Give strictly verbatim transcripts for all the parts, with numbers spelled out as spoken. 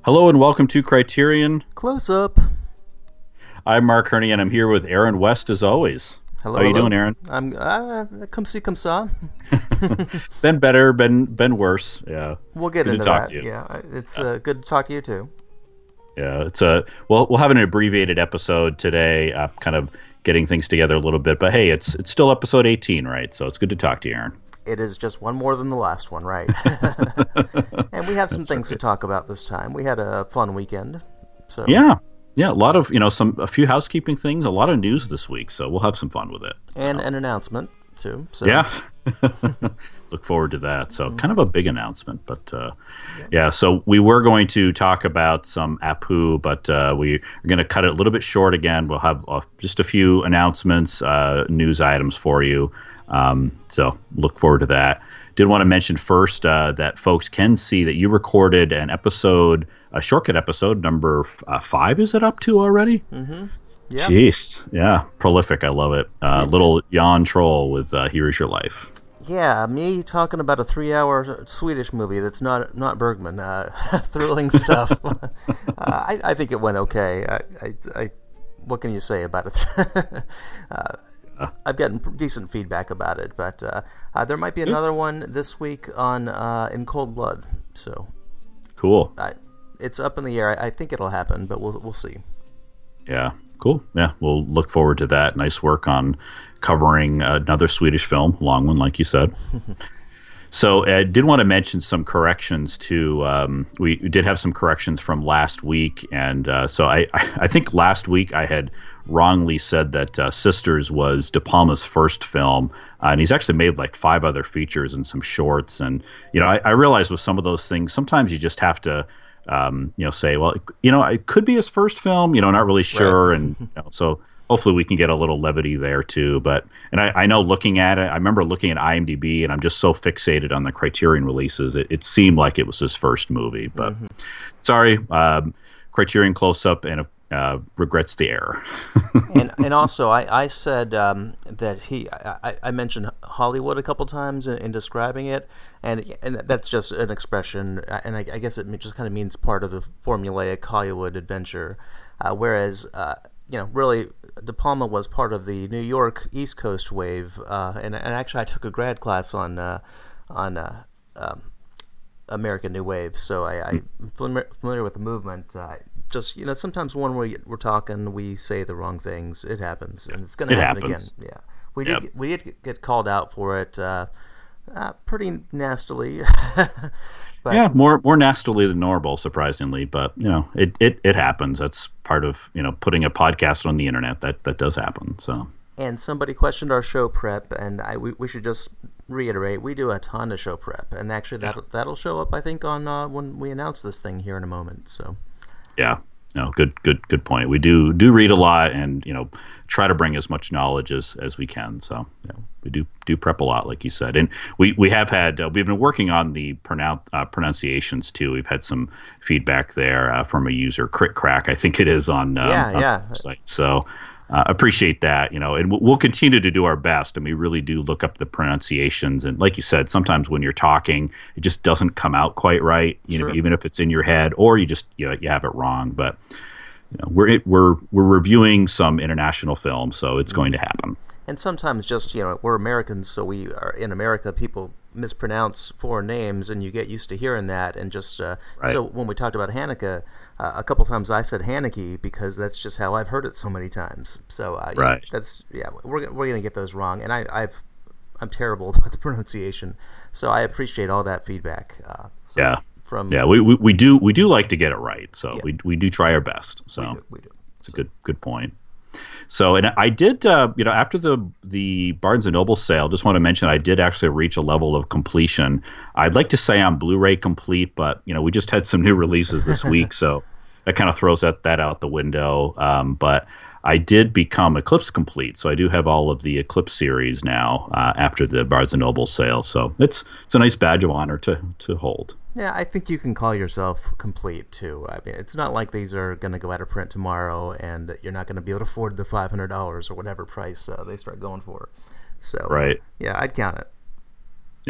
Hello and welcome to Criterion. Close up. I'm Mark Herney and I'm here with Aaron West as always. Hello. How are you hello. doing, Aaron? I'm. Uh, come see, come saw. Been better, been been worse. Yeah. We'll get Good to into talk that. to you. Yeah, it's uh, good to talk to you too. Yeah, it's a well. We'll have an abbreviated episode today, uh, kind of getting things together a little bit. But hey, it's it's still episode eighteen, right? So it's good to talk to you, Aaron. It is just one more than the last one, right? And we have some That's things right. to talk about this time. We had a fun weekend. So Yeah, yeah. A lot of you know some a few housekeeping things, a lot of news this week. So we'll have some fun with it. and So, an announcement too. So yeah. Look forward to that. So kind of a big announcement, but uh, yeah. So we were going to talk about some Apu, but uh, we are going to cut it a little bit short again. We'll have uh, just a few announcements, uh, news items for you. Um, so look forward to that. Did want to mention first uh, that folks can see that you recorded an episode, a shortcut episode number uh, five. Is it up to already? Mm-hmm. Yeah. Jeez, yeah, prolific. I love it. Uh, little Jan Troll with uh, "Here's Your Life." Yeah, me talking about a three-hour Swedish movie that's not not Bergman. Uh, thrilling stuff. uh, I, I think it went okay. I, I, I, what can you say about it? uh, I've gotten decent feedback about it, but uh, uh, there might be another one this week on uh, In Cold Blood. So Cool. I, it's up in the air. I, I think it'll happen, but we'll we'll see. Yeah, cool. Yeah, we'll look forward to that. Nice work on covering another Swedish film, long one, like you said. So I did want to mention some corrections too. Um, we did have some corrections from last week, and uh, so I, I think last week I had wrongly said that uh, Sisters was De Palma's first film, uh, and he's actually made like five other features and some shorts. And you know, I, I realize with some of those things, sometimes you just have to, um, you know, say, well, you know, it could be his first film. You know, not really sure, Right. and you know, so. Hopefully we can get a little levity there too. But and I, I know looking at it, I remember looking at IMDb, and I'm just so fixated on the Criterion releases. It, it seemed like it was his first movie, but Mm-hmm. sorry, um, Criterion close up and uh, regrets the error. and and also I I said um, that he I, I mentioned Hollywood a couple times in, in describing it, and and that's just an expression, and I, I guess it just kind of means part of the formulaic Hollywood adventure, uh, whereas uh, you know really De Palma was part of the New York East Coast wave, uh, and and actually I took a grad class on uh, on uh, um, American New Wave, so I, I'm familiar, familiar with the movement. Uh, just you know, sometimes when we we're talking, we say the wrong things. It happens, and it's going to It happen happens. again. Yeah, we Yep. did get- we did get called out for it, uh, uh, pretty nastily. but Yeah, more more nastily than normal, surprisingly, but you know, it, it, it happens. That's part of you know putting a podcast on the internet. That that does happen. So and somebody questioned our show prep, and I we, we should just reiterate we do a ton of show prep, and actually that will that'll show up I think on uh, when we announce this thing here in a moment. So. yeah, no, good good good point. We do do read a lot, and you know try to bring as much knowledge as, as we can. So you know, we do do prep a lot, like you said, and we, we have had uh, we've been working on the pronoun uh, pronunciations too. We've had some feedback there uh, from a user, Crit Crack, I think it is on um, Yeah, on yeah. the website. So. Uh, appreciate that, you know, and we'll we'll continue to do our best. And we really do look up the pronunciations. And like you said, sometimes when you're talking, it just doesn't come out quite right, you Sure. know, even if it's in your head, or you just you know, you have it wrong. But you know, we're we're we're reviewing some international films, so it's going to happen. And sometimes just, you know, we're Americans, so we are in America, people mispronounce foreign names, and you get used to hearing that. And just, uh, Right. so when we talked about Hanukkah, uh, a couple times I said Haneke because that's just how I've heard it so many times. So, uh, you know, Right. that's, yeah, we're, we're going to get those wrong. And I, I've, I'm terrible with the pronunciation. So I appreciate all that feedback. Uh, so Yeah. From, Yeah, we, we we do we do like to get it right, so Yeah. we we do try our best. So we do, we do. it's a good good point. So, and I did, uh, you know, after the the Barnes and Noble sale, just want to mention I did actually reach a level of completion. I'd like to say I'm Blu-ray complete, but you know, we just had some new releases this week, so that kind of throws that that out the window. Um, but I did become Eclipse complete, so I do have all of the Eclipse series now uh, after the Barnes and Noble sale. So it's it's a nice badge of honor to to hold. Yeah, I think you can call yourself complete too. I mean, it's not like these are going to go out of print tomorrow, and you're not going to be able to afford the five hundred dollars or whatever price uh, they start going for. So, Right. yeah, I'd count it. Yeah,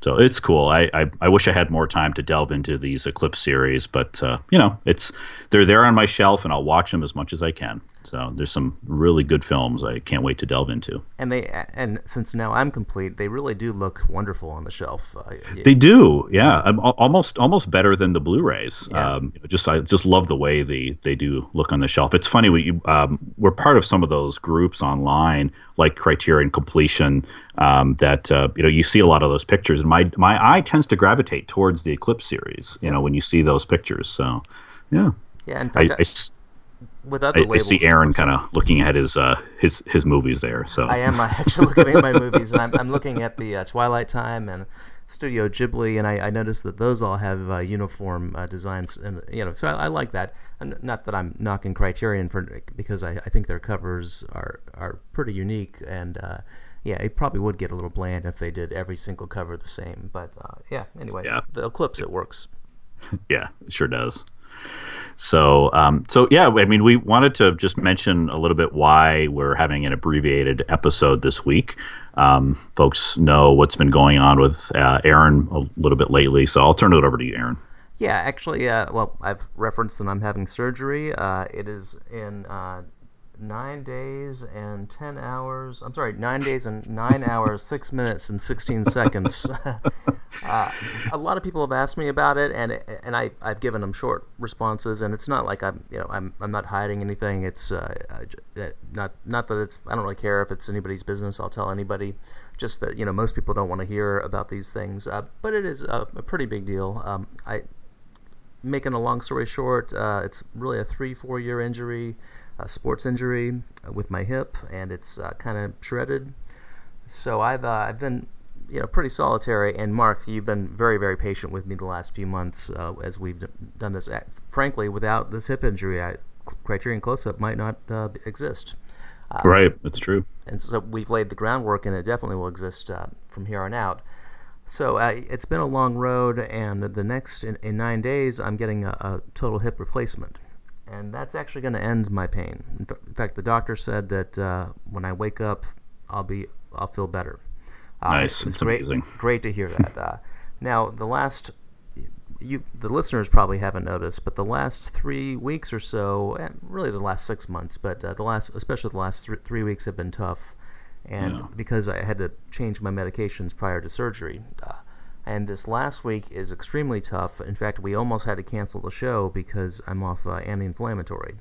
So it's cool. I, I, I wish I had more time to delve into these Eclipse series, but uh, you know, it's they're there on my shelf, and I'll watch them as much as I can. So there's some really good films I can't wait to delve into. And they and since now I'm complete, they really do look wonderful on the shelf. Uh, they do, yeah. I'm almost almost better than the Blu-rays. Yeah. Um, just I just love the way they, they do look on the shelf. It's funny we um, we're part of some of those groups online, like Criterion Completion. Um, that uh, you know you see a lot of those pictures, and my my eye tends to gravitate towards the Eclipse series. You know, when you see those pictures. So yeah, yeah. In fact, I, I, with other I, labels, I see Aaron kind of looking at his uh, his his movies there. So I am actually looking at my movies, and I'm I'm looking at the uh, Twilight Time and Studio Ghibli, and I, I noticed that those all have uh, uniform uh, designs, and you know, so I, I like that. And not that I'm knocking Criterion for because I, I think their covers are are pretty unique, and uh, yeah, it probably would get a little bland if they did every single cover the same. But uh, yeah, anyway, yeah. The Eclipse, it works. Yeah, it sure does. So, um, so yeah, I mean, we wanted to just mention a little bit why we're having an abbreviated episode this week. Um, folks know what's been going on with uh, Aaron a little bit lately, so I'll turn it over to you, Aaron. Yeah, actually, uh, well, I've referenced that I'm having surgery. Uh, it is in uh, nine days and ten hours. I'm sorry, nine days and nine hours, six minutes and sixteen seconds. uh, a lot of people have asked me about it, and and I I've given them short responses. And it's not like I'm you know I'm I'm not hiding anything. It's uh, not not that it's I don't really care if it's anybody's business. I'll tell anybody. Just that you know most people don't want to hear about these things, uh, but it is a, a pretty big deal. Um, I making a long story short, uh, it's really a three four year injury. A sports injury with my hip, and it's uh, kind of shredded. So I've uh, I've been you know pretty solitary. And Mark, you've been very very patient with me the last few months uh, as we've d- done this. Frankly, without this hip injury, I, Criterion Close-Up might not uh, exist. Uh, right, that's true. And so we've laid the groundwork, and it definitely will exist uh, from here on out. So uh, it's been a long road, and the next in, in nine days, I'm getting a, a total hip replacement. And that's actually going to end my pain. In fact, the doctor said that uh, when I wake up, I'll be I'll feel better. Uh, nice, it's it's great, amazing. Great to hear that. Uh, now, the last you the listeners probably haven't noticed, but the last three weeks or so, and really the last six months, but uh, the last especially the last th- three weeks have been tough, and yeah. because I had to change my medications prior to surgery. Uh, And this last week is extremely tough. In fact, we almost had to cancel the show because I'm off uh, anti-inflammatory.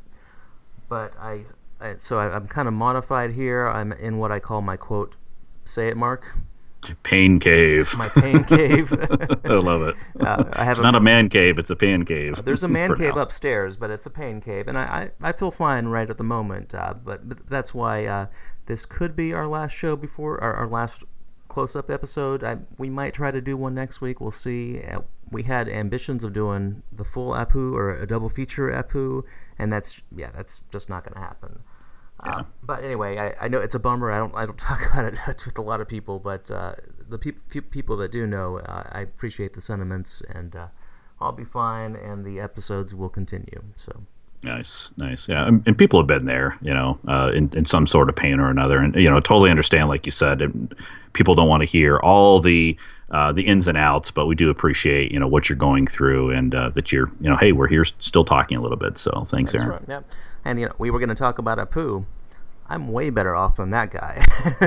But I, I so I, I'm kind of modified here. I'm in what I call my quote, say it, Mark. Pain cave. My pain cave. I love it. Uh, I have it's a, not a man cave; it's a pain cave. There's a man cave now. upstairs, but it's a pain cave, and I, I, I feel fine right at the moment. Uh, but, but that's why uh, this could be our last show before our, our last. Close-up episode. I, we might try to do one next week. We'll see. Uh, we had ambitions of doing the full Apu or a double feature Apu, and that's yeah, that's just not going to happen. Yeah. Uh, but anyway, I, I know it's a bummer. I don't I don't talk about it with a lot of people, but uh, the pe- few people that do know, uh, I appreciate the sentiments, and uh, I'll be fine, and the episodes will continue. So. Nice, nice, yeah, and, and people have been there, you know, uh, in, in some sort of pain or another, and you know, totally understand, like you said, and people don't want to hear all the uh, the ins and outs, but we do appreciate, you know, what you're going through, and uh, that you're, you know, hey, we're here still talking a little bit, so thanks, That's Aaron. Right, yeah, and you know, we were going to talk about Apu. I'm way better off than that guy.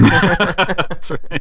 That's right.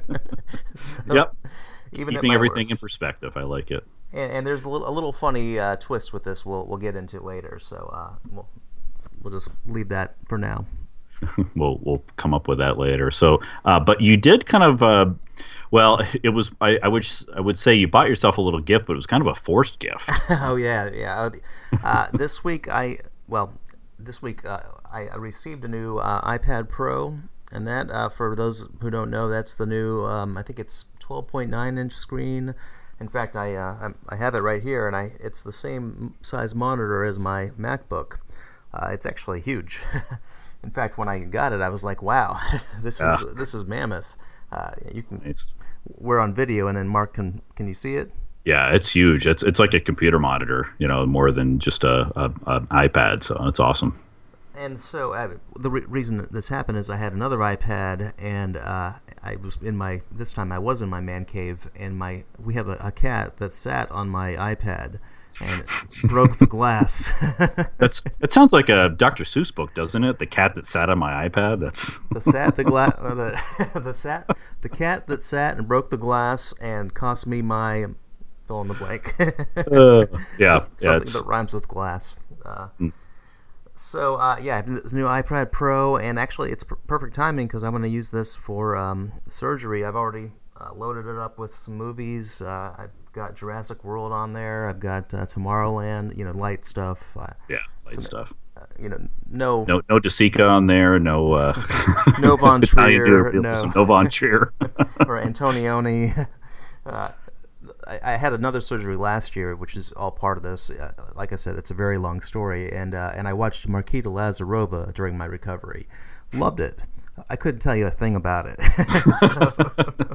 so, yep. Even Keeping everything worst. in perspective, I like it. And, and there's a little, a little funny uh, twist with this. We'll we'll get into later. So uh, we'll we'll just leave that for now. we'll we'll come up with that later. So, uh, but you did kind of, uh, well, it was I, I would I would say you bought yourself a little gift, but it was kind of a forced gift. oh yeah, yeah. Uh, this week I well, this week uh, I, I received a new uh, iPad Pro, and that uh, for those who don't know, that's the new. Um, I think it's twelve point nine inch screen. In fact, I uh, I have it right here, and I it's the same size monitor as my MacBook. Uh, it's actually huge. In fact, when I got it, I was like, "Wow, this yeah. is this is mammoth." Uh, you can. It's, we're on video, and then Mark, can can you see it? Yeah, it's huge. It's it's like a computer monitor, you know, more than just a, a, a iPad. So it's awesome. And so uh, the re- reason that this happened is I had another iPad, and uh, I was in my this time I was in my man cave, and my we have a, a cat that sat on my iPad and it broke the glass. That's that sounds like a Doctor Seuss book, doesn't it? The cat that sat on my iPad. That's the sat the glass the the sat the cat that sat and broke the glass and cost me my fill in the blank. uh, yeah, so, something yeah, that rhymes with glass. Uh, mm. So uh, yeah, this new iPad Pro, and actually it's pr- perfect timing because I'm going to use this for um, surgery. I've already uh, loaded it up with some movies. Uh, I've got Jurassic World on there. I've got uh, Tomorrowland. You know, light stuff. Uh, yeah, light some, stuff. Uh, you know, no, no, no DeSica on there. No, uh, no Von Trier. No, no Von Trier or Antonioni. Uh, I had another surgery last year, which is all part of this. Uh, like I said, it's a very long story, and uh, and I watched Marquita Lazarova during my recovery. Loved it. I couldn't tell you a thing about it. so,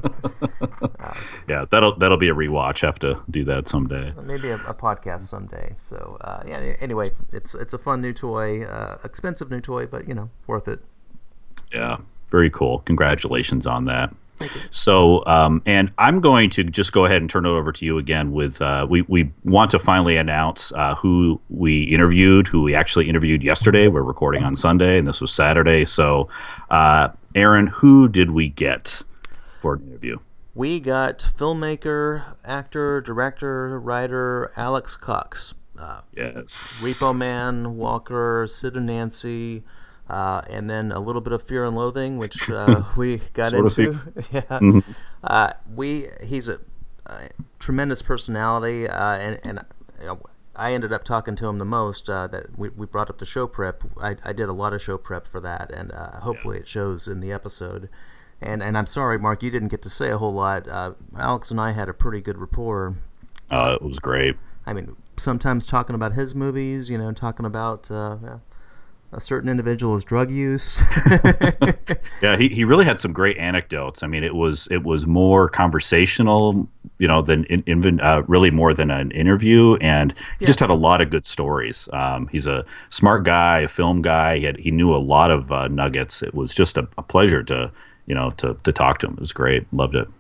uh, yeah, that'll that'll be a rewatch. Have to do that someday. Maybe a, a podcast someday. So uh, yeah. Anyway, it's it's a fun new toy, uh, expensive new toy, but you know, worth it. Yeah, very cool. Congratulations on that. So, um, and I'm going to just go ahead and turn it over to you again with, uh, we, we want to finally announce uh, who we interviewed, who we actually interviewed yesterday. We're recording on Sunday, and this was Saturday. So, uh, Aaron, who did we get for an interview? We got filmmaker, actor, director, writer Alex Cox. Uh, yes. Repo Man, Walker, Sid and Nancy, Uh, and then a little bit of Fear and Loathing, which uh, we got into. yeah, mm-hmm. uh, we he's a, a tremendous personality, uh, and and you know, I ended up talking to him the most. Uh, that we we brought up the show prep. I, I did a lot of show prep for that, and uh, hopefully yeah. it shows in the episode. And and I'm sorry, Mark, you didn't get to say a whole lot. Uh, Alex and I had a pretty good rapport. Uh, it was great. I mean, sometimes talking about his movies, you know, talking about. Uh, yeah, a certain individual's drug use. yeah, he, he really had some great anecdotes. I mean, it was it was more conversational, you know, than in, in, uh, really more than an interview, and he yeah. just had a lot of good stories. Um, he's a smart guy, a film guy. He had, he knew a lot of uh, nuggets. It was just a, a pleasure to you know to to talk to him. It was great. Loved it.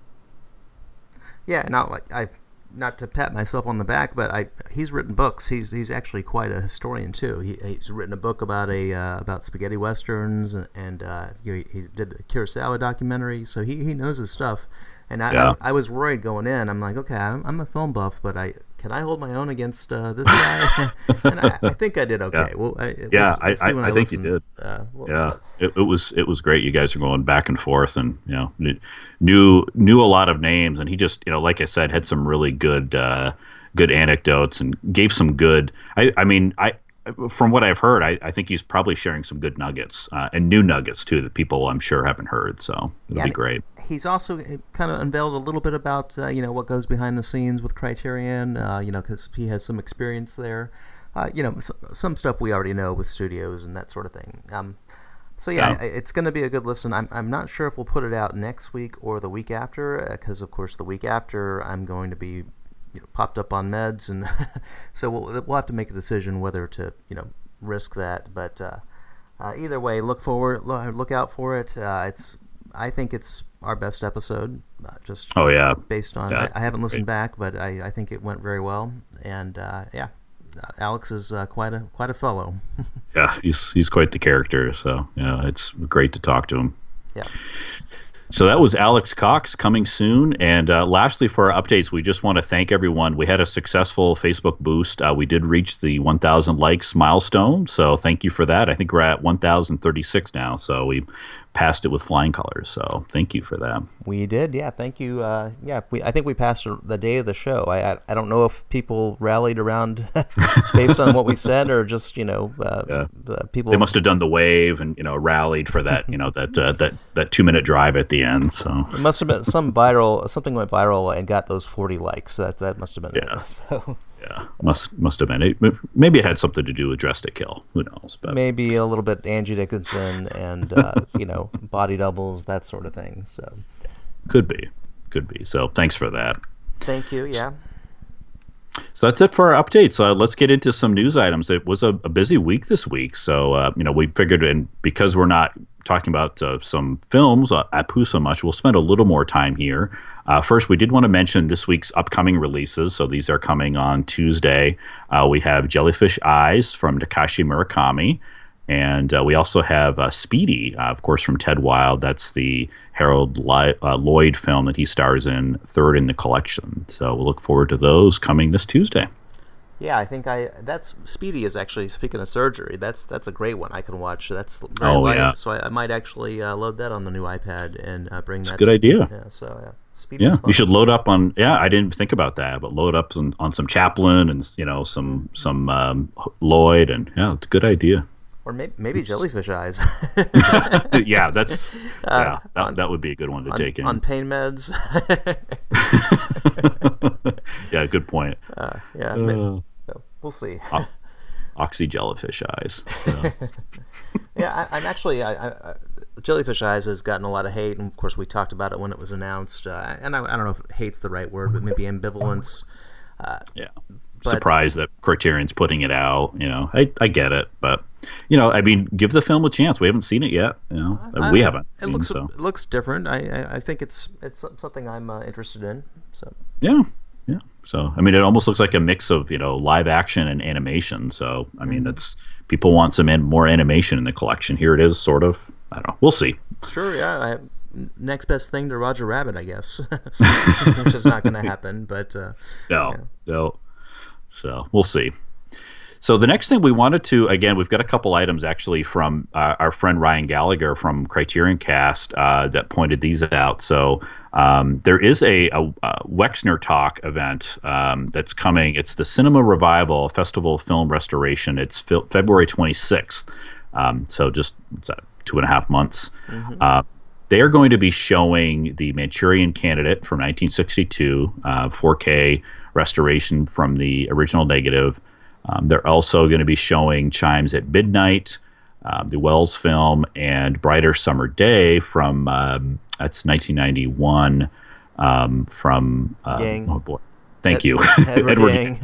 Yeah, not like I. Not to pat myself on the back, but I he's written books. He's he's actually quite a historian too. He, he's written a book about a uh, about spaghetti westerns, and, and uh, he, he did the Kurosawa documentary. So he, he knows his stuff. And I, yeah. I I was worried going in. I'm like, okay, I'm, I'm a film buff, but I can I hold my own against uh, this guy? and I, I think I did okay. Yeah, well, I, yeah we'll, I, we'll I, I, I think you did. Uh, well, yeah, it, it was it was great. You guys are going back and forth, and you know knew knew a lot of names, and he just you know like I said had some really good uh, good anecdotes and gave some good. I I mean I. From what I've heard, I, I think he's probably sharing some good nuggets uh, and new nuggets too that people I'm sure haven't heard. So it'll yeah, be great. He's also kind of unveiled a little bit about uh, you know what goes behind the scenes with Criterion. Uh, you know because he has some experience there. Uh, you know some stuff we already know with studios and that sort of thing. Um, so yeah, yeah. it's going to be a good listen. I'm I'm not sure if we'll put it out next week or the week after because uh, of course the week after I'm going to be. You know, popped up on meds, and so we'll, we'll have to make a decision whether to, you know, risk that. But uh, uh, either way, look forward, look, look out for it. Uh, it's, I think it's our best episode. Uh, just oh yeah, based on yeah, I, I haven't listened great. back, but I, I think it went very well. And uh, yeah, uh, Alex is uh, quite a quite a fellow. yeah, he's he's quite the character. So yeah, it's great to talk to him. Yeah. So that was Alex Cox coming soon. And uh, lastly, for our updates, we just want to thank everyone. We had a successful Facebook boost. Uh, we did reach the one thousand likes milestone. So thank you for that. I think we're at one thousand thirty-six now. So we passed it with flying colors. So thank you for that. We did. Yeah. Thank you. Uh, yeah. We, I think we passed the day of the show. I, I, I don't know if people rallied around based on what we said or just, you know, uh, yeah. the people. They must have done the wave and, you know, rallied for that, you know, that, uh, that, that two minute drive at the end. So it must have been some viral, something went viral and got those forty likes. That, that must have been yeah. it. So. Yeah, must must have been it. Maybe it had something to do with Dress to Kill. Who knows? But maybe a little bit Angie Dickinson and uh, you know body doubles, that sort of thing. So could be, could be. So thanks for that. Thank you. Yeah. So that's it for our updates. Uh, let's get into some news items. It was a, a busy week this week, so uh, you know we figured, and because we're not talking about uh, some films uh, at Pooh so much, we'll spend a little more time here. Uh, first, we did want to mention this week's upcoming releases. So these are coming on Tuesday. Uh, we have Jellyfish Eyes from Takashi Murakami. And uh, we also have uh, Speedy, uh, of course, from Ted Wilde. That's the Harold Li- uh, Lloyd film that he stars in, third in the collection. So we'll look forward to those coming this Tuesday. Yeah, I think I that's Speedy is actually, speaking of surgery, that's that's a great one I can watch. That's very oh light, yeah, so I, I might actually uh, load that on the new iPad and uh, bring that's that. a good idea. Yeah, so yeah, Speedy. Yeah, you should load up on. Yeah, I didn't think about that, but load up on, on some Chaplin and you know some some um, Lloyd, and yeah, it's a good idea. Or maybe, maybe Jellyfish Eyes. yeah, that's Uh, yeah, that, on- that would be a good one to on, take in. on pain meds. yeah, good point. uh, yeah, ma- Uh, so we'll see. Oxy Jellyfish Eyes. So. Yeah, I, I'm actually. I, I, I- Jellyfish Eyes has gotten a lot of hate, and of course we talked about it when it was announced. Uh, and I, I don't know if hate's the right word, but maybe ambivalence. Yeah. But- Surprised that Criterion's putting it out. You know, I, I get it, but you know, I mean, give the film a chance. We haven't seen it yet. You know, I- we haven't. It seen, looks so. it looks different. I, I, I think it's it's something I'm uh, interested in. So Yeah, yeah. So I mean, it almost looks like a mix of you know live action and animation. So I mean, it's people want some an- more animation in the collection. Here it is, sort of. I don't know. We'll see. sure, yeah. I, next best thing to Roger Rabbit, I guess, which is not going to happen. But uh, No, yeah. no. So we'll see. So the next thing we wanted to, again, we've got a couple items actually from uh, our friend Ryan Gallagher from Criterion Cast uh, that pointed these out. So um, there is a, a, a Wexner Talk event um, that's coming. It's the Cinema Revival Festival of Film Restoration. It's fe- February twenty-sixth. Um, so just what's that, two and a half months. Mm-hmm. Uh, they are going to be showing the Manchurian Candidate from nineteen sixty-two, uh, four K restoration from the original negative. Um, they're also going to be showing Chimes at Midnight, uh, the Wells film, and Brighter Summer Day from, um, that's nineteen ninety-one, um, from, uh, Yang. oh boy, thank Ed- you. Edward Yang.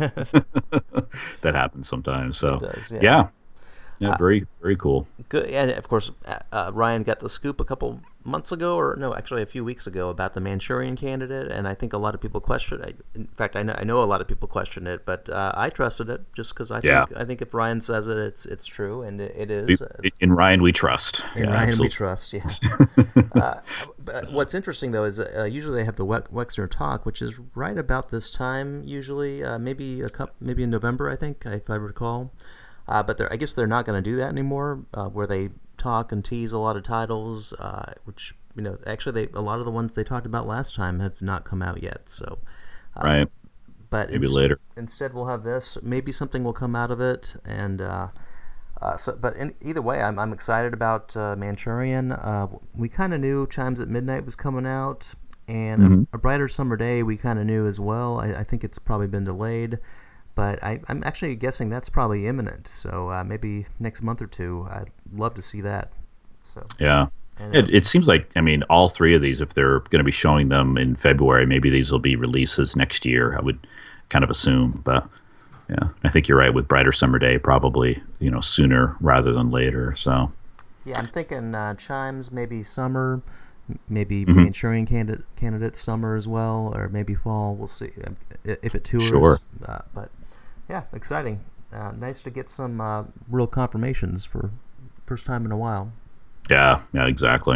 That happens sometimes. So, It does, yeah. yeah. Yeah, very, very cool. Good, and of course, uh, Ryan got the scoop a couple months ago, or no, actually a few weeks ago, about the Manchurian Candidate, and I think a lot of people questioned it. In fact, I know I know a lot of people questioned it, but uh, I trusted it just because I Yeah. think I think if Ryan says it, it's it's true, and it, it We, is. It's- in Ryan, we trust. in Yeah, Ryan we absolutely. trust, yeah. uh, but what's interesting though is uh, usually they have the We- Wexner Talk, which is right about this time usually, uh, maybe a couple, maybe in November, I think, if I recall. Uh, but they're, I guess they're not going to do that anymore, uh, where they talk and tease a lot of titles, uh, which you know actually they a lot of the ones they talked about last time have not come out yet. So, uh, Right. but Maybe ins- later. Instead, we'll have this. Maybe something will come out of it, and uh, uh, so. But in, either way, I'm I'm excited about uh, Manchurian. Uh, we kind of knew Chimes at Midnight was coming out, and Mm-hmm. a, a Brighter Summer Day we kind of knew as well. I, I think it's probably been delayed, but I, I'm actually guessing that's probably imminent. So uh, maybe next month or two. I'd love to see that. So Yeah. and, It, it seems like, I mean, all three of these, if they're going to be showing them in February, maybe these will be releases next year, I would kind of assume. But yeah, I think you're right with Brighter Summer Day, probably, you know, sooner rather than later. So, yeah, I'm thinking uh, Chimes maybe summer, m- maybe Mhm. Manchurian candidate candidate summer as well, or maybe fall. We'll see um, i- if it tours. Sure. Uh, but yeah, exciting. Uh, nice to get some uh, real confirmations for first time in a while. yeah, yeah, exactly.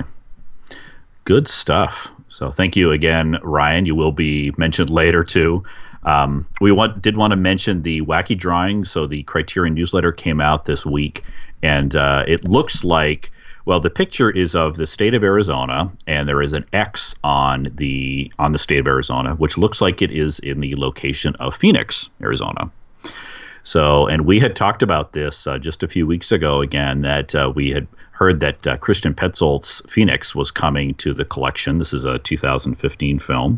Good stuff. So thank you again, Ryan. You will be mentioned later too. Um, we want, did want to mention the wacky drawing. So the Criterion newsletter came out this week, and uh, it looks like, well, the picture is of the state of Arizona, and there is an X on the on the state of Arizona, which looks like it is in the location of Phoenix, Arizona. So, and we had talked about this uh, just a few weeks ago again, that uh, we had heard that uh, Christian Petzold's Phoenix was coming to the collection. This is a two thousand fifteen film.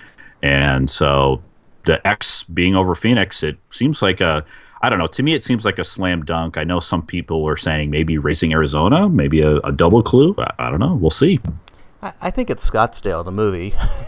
And so the X being over Phoenix, it seems like a, I don't know, to me it seems like a slam dunk. I know some people were saying maybe Racing Arizona, maybe a, a double clue. I, I don't know. We'll see. I, I think it's Scottsdale, the movie.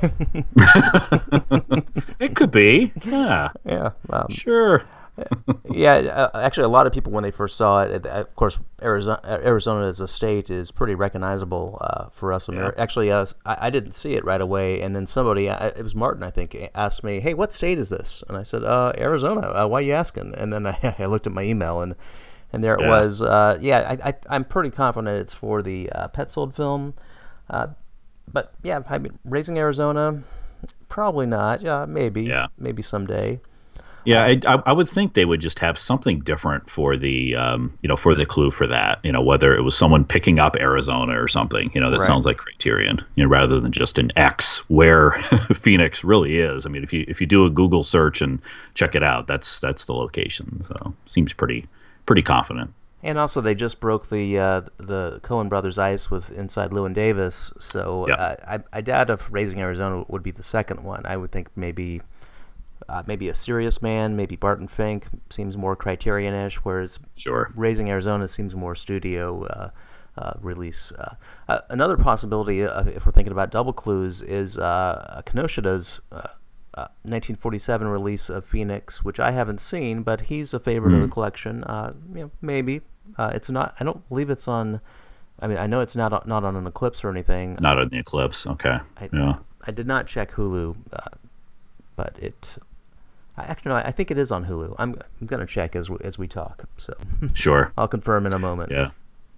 It could be. Yeah. Yeah. Um, Sure. yeah. Uh, actually, a lot of people when they first saw it, it of course, Arizona, Arizona as a state is pretty recognizable uh, for us. Yeah. Actually, uh, I, I didn't see it right away, and then somebody, uh, it was Martin, I think, asked me, "Hey, what state is this?" And I said, uh, "Arizona. Uh, why are you asking?" And then I, I looked at my email, and and there it Yeah. was. Uh, yeah, I, I, I'm pretty confident it's for the uh, Petzold film. Uh, but yeah, I mean, Raising Arizona, probably not. Yeah, maybe. Yeah. Maybe someday. Yeah, I, I I would think they would just have something different for the um, you know for the clue for that. You know, whether it was someone picking up Arizona or something. You know, that Right. sounds like Criterion. You know, rather than just an X where Phoenix really is. I mean, if you if you do a Google search and check it out, that's that's the location. So seems pretty pretty confident. And also, they just broke the uh, the Coen Brothers ice with Inside Llewyn Davis, so Yeah. uh, I I doubt if Raising Arizona would be the second one. I would think maybe uh, maybe A Serious Man, maybe Barton Fink seems more Criterion-ish, whereas Sure. Raising Arizona seems more studio uh, uh, release. Uh, uh, another possibility, uh, if we're thinking about double clues, is uh, Kenoshida's uh, uh, nineteen forty-seven release of Phoenix, which I haven't seen, but he's a favorite of the collection. Uh, you know, maybe uh, it's not. I don't believe it's on. I mean, I know it's not not on an Eclipse or anything. Not on the Eclipse. Okay. I, Yeah. I did not check Hulu, uh, but it. I actually, no, I think it is on Hulu. I'm I'm gonna check as we, as we talk. So Sure. I'll confirm in a moment. Yeah.